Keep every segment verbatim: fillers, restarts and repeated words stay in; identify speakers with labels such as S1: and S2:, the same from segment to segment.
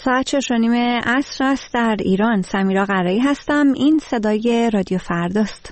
S1: ساعت شش و نیم عصر است در ایران. سمیرا قرایی هستم. این صدای رادیو فرداست.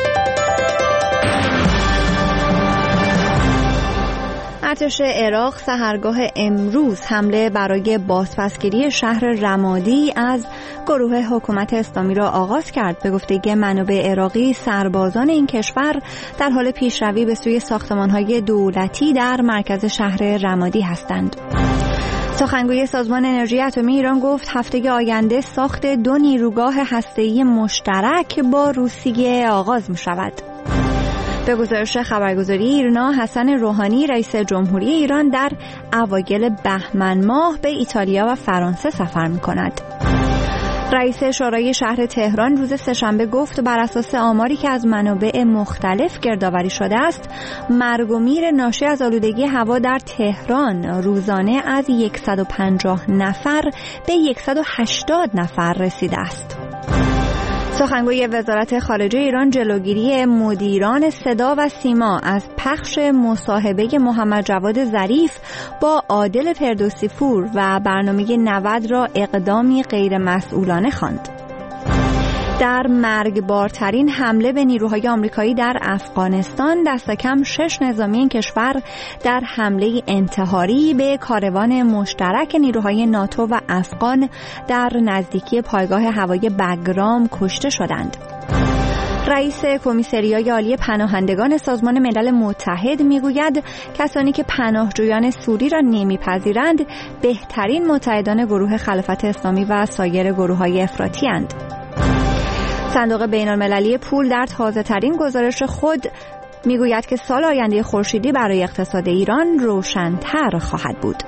S1: ارتش عراق سحرگاه امروز حمله برای بازپسگیری شهر رمادی از گروه حکومت اسلامی را آغاز کرد. به گفته منابع عراقی، سربازان این کشور در حال پیشروی به سوی ساختمان‌های دولتی در مرکز شهر رمادی هستند. سخنگوی سازمان انرژی اتمی ایران گفت هفته آینده ساخت دو نیروگاه هسته‌ای مشترک با روسیه آغاز می‌شود. به گزارش خبرگزاری ایرنا، حسن روحانی رئیس جمهوری ایران در اوایل بهمن ماه به ایتالیا و فرانسه سفر می‌کند. رئیس شورای شهر تهران روز سه‌شنبه گفت بر اساس آماری که از منابع مختلف گردآوری شده است، مرگ و میر ناشی از آلودگی هوا در تهران روزانه از صد و پنجاه نفر به صد و هشتاد نفر رسیده است. سخنگوی وزارت خارجه ایران جلوگیری مدیران صدا و سیما از پخش مصاحبه محمد جواد ظریف با عادل فردوسی پور و برنامه نود را اقدامی غیر مسئولانه خواند. در مرگبارترین حمله به نیروهای آمریکایی در افغانستان، دست کم شش نظامی این کشور در حمله انتحاری به کاروان مشترک نیروهای ناتو و افغان در نزدیکی پایگاه هوایی بگرام کشته شدند. رئیس کمیسریای عالی پناهندگان سازمان ملل متحد میگوید کسانی که پناهجویان سوری را نمیپذیرند بهترین متحدان گروه خلافت اسلامی و سایر گروه‌های افراطی اند. صندوق بین‌المللی پول در تازه‌ترین گزارش خود میگوید که سال آینده خورشیدی برای اقتصاد ایران روشن‌تر خواهد بود.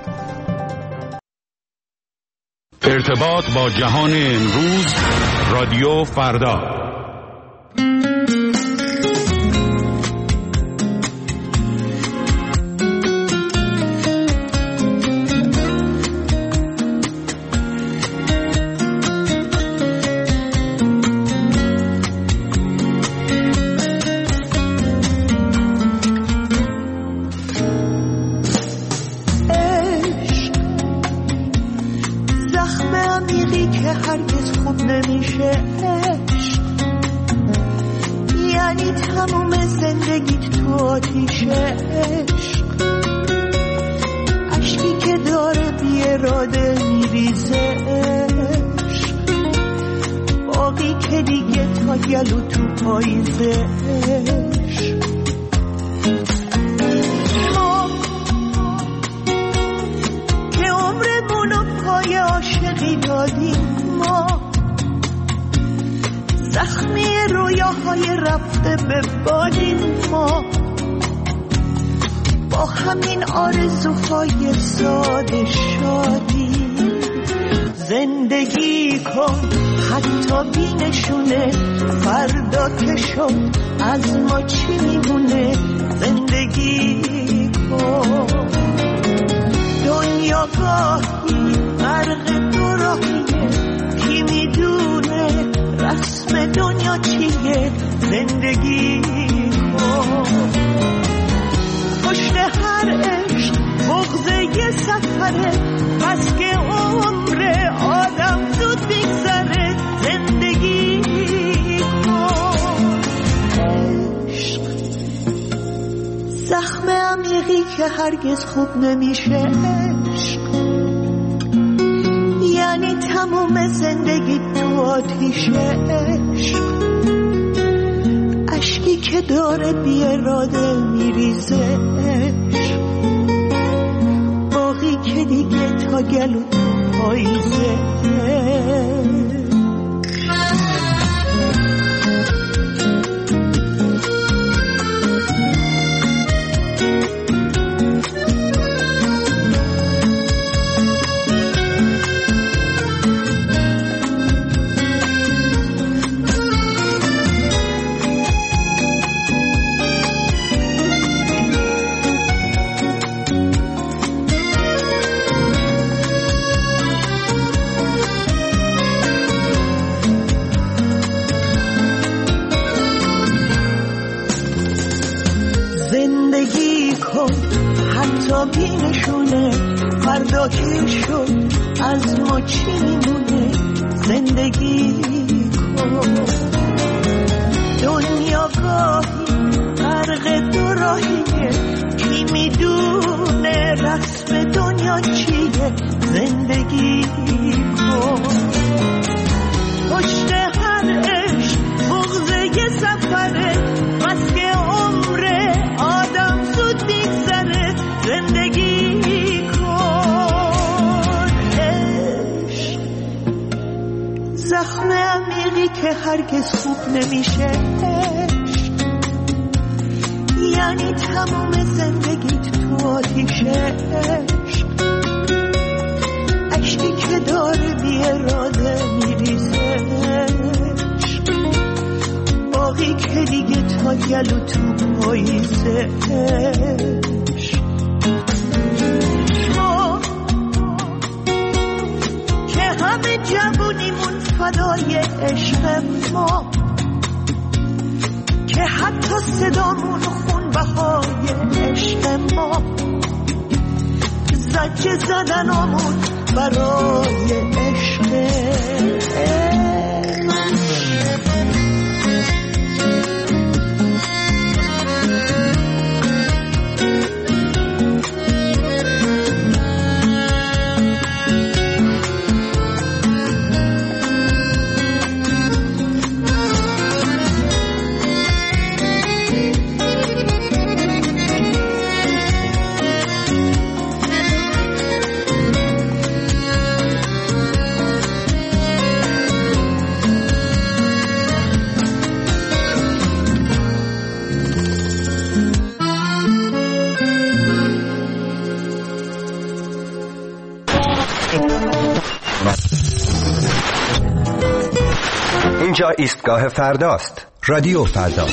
S2: ارتباط با جهان امروز، رادیو فردا.
S3: هرگز خوب نمیشه عشق، یعنی تموم زندگیت تو آتیشه عشق، عشقی که داره بی اراده میریزه عشق، باقی که دیگه تا گلو تو پاییزه عشق. ما که عمرمونو پای عاشقی دادیم، ما زخمی رویاهای رفته به بالین، ما با همین آرزوهای ساده شادی. زندگی کن حتی بی نشونه، فردا که شد از ما چی میمونه. زندگی کن، دنیا گاهی غرق دو راهیه، کی میدونه رسم دنیا چیه. زندگی کن، پشت هر عشق بغض یه سفره، پس که عمر آدم زود میگذره. زندگی کن، عشق زخم عمیقی که هرگز خوب نمیشه عشق، یعنی تموم زندگی تو آتیشه عشق، عشقی که داره بی اراده میریزه عشق، باقی که دیگه تا گلو تو پاییزه. حالا که شد از ما چی میمونه زندگی کن. دنیا گاهی غرق دو راهیه، کی میدونه رسم دنیا چیه زندگی کن. پشت هر عشق بغضه یه سفره، بس که عمر آدم زود میگذره زندگی کن. عشق زخم عمیقی که هرگز خوب نمیشه، یعنی تمام زندگیت تو آتیشه. عشقی که داره بی اراده میریزه، باقی که دیگه تا گلو تو پاییزه. ما که همه جوونیمون فدای عشق ما، که حتی صدامون خون بهای عشق ما، زجه زدنامون برای عشق.
S4: اینجا ایستگاه فرداست. رادیو فردا.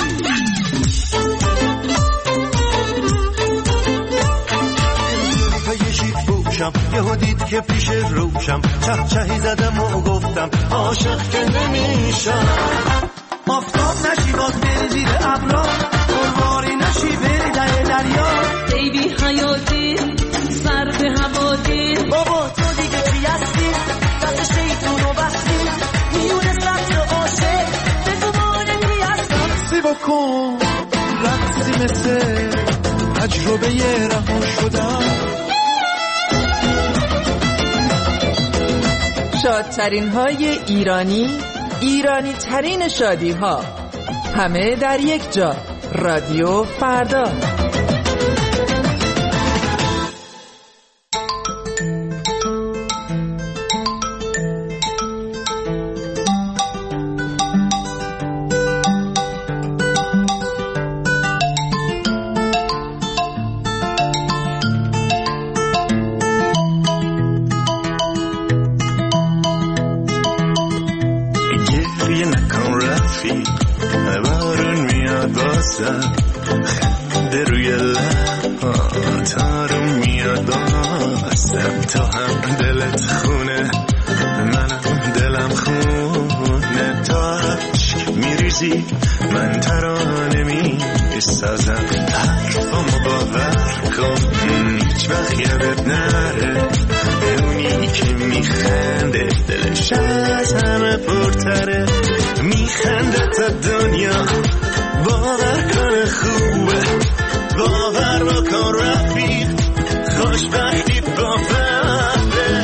S5: یهو دید که پیش روشم، چه چهی زدم و گفتم عاشق که نمیشم. آفتاب نشی باز بری زیر ابرا، قرواری نشی بری در دریا.
S6: ای بی حیاتی سر به هوادی،
S5: بابا تو دیگه چی هستی؟ دست شیطون رو بستی، میونه سبز عاشق به زمانه کی هستم. سی بکن رقصی مثل تجربه یه رها شدم.
S7: شادترین های ایرانی، ایرانی ترین شادی ها، همه در یک جا. رادیو فردا.
S5: خنده روی لبان تارو میاد بازم، تو هم دلت خونه منم دلم خونه. تو عشق میریزی من ترانه میسازم، حرفامو باور کن هیچ وقت یادت نره. اونی که میخنده دلش از همه پرتره، میخنده تا دنیا باور کنه خوبه. باور بکن رفیق خوشبختی با فرده.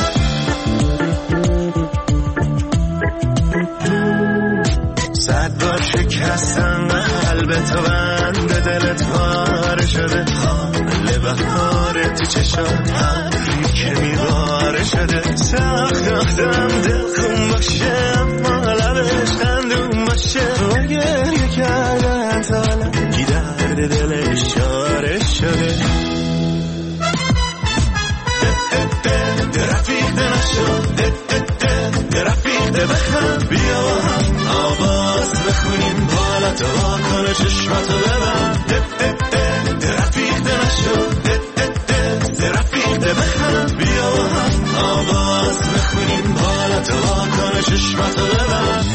S5: صد بار شکستم قلب تو، بند دلت پاره شده. حال بهار تو چشات حرفی که میواره شده. سخت آدم دل خون باشه اما لبش خندون باشه. تو گریه کردن تا کی درد دلش شاره شده. رفیق نشد رفیق بخند، بیا با هم آواز بخونیم، بالا تو واکنه چشماتو ببند. رفیق نشد رفیق بخند، بیا با هم آواز بخونیم، بالا تو واکنه چشماتو ببند.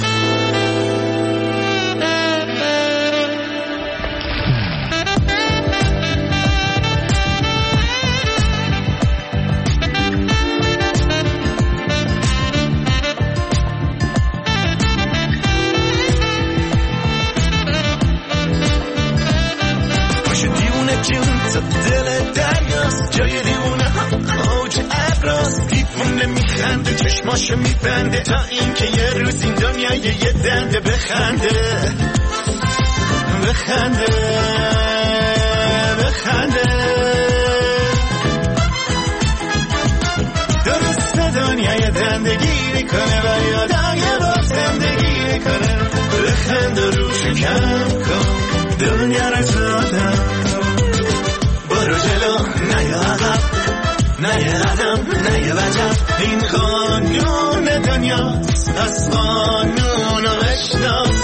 S5: میمونه میخنده چشماشو میبنده تا اینکه یه روز این دنیا یه دنده بخنده بخنده بخنده درست دنیا یه دندگی میکنه و یادم یه بار زندگی میکنه بخنده روشو کم کن دنیا رو دادم برو جلو نه یا عقب نه یه قدم نه یه وجب این قانون دنیاست از قانون رو بشناس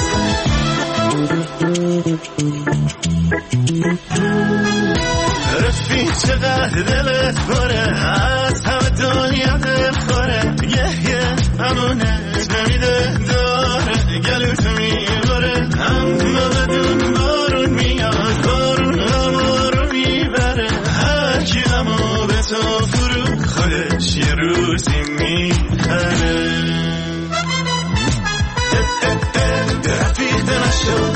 S5: رفیق چقدر دلت پره از همه دنیا دل خوره یه یه همونه نمیده داره گلوت میبره اما بدون بارون میاد بارون همه رو میبره هرکی همه به تو فرو خودش یه روزی میخره رفیق نشو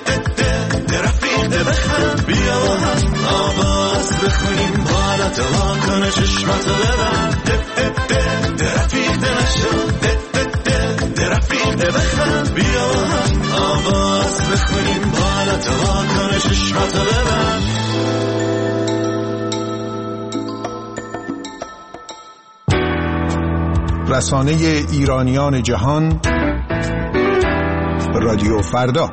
S5: رفیق بخم بیا و هم آواز بخونیم بالا تو واکنه چشماتو ببند رفیق نشو رفیق بخم بیا و هم آواز بخونیم بالا تو واکنه چشماتو ببند
S8: رسانه ایرانیان جهان رادیو فردا.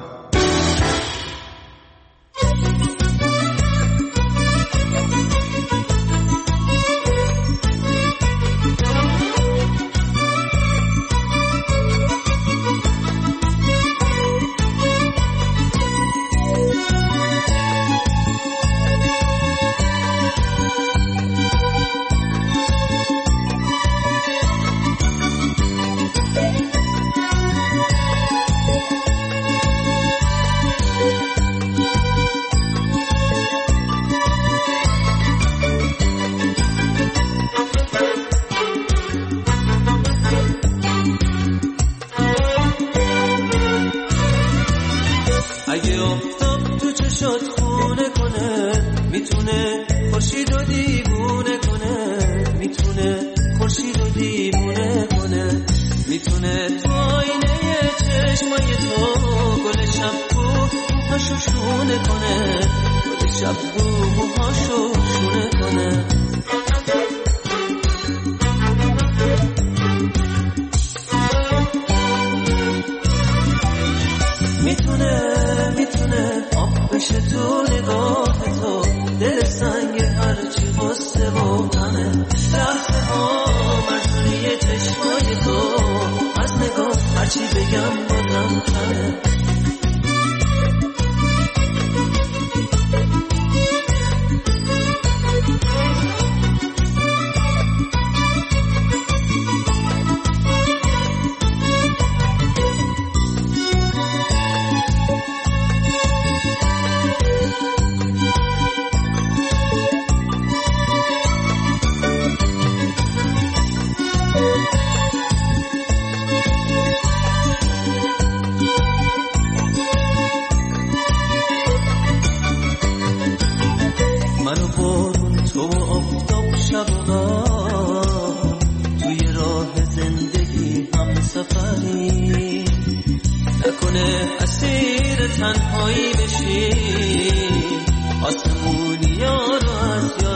S3: تنهایی بشی آسمونی ها رو از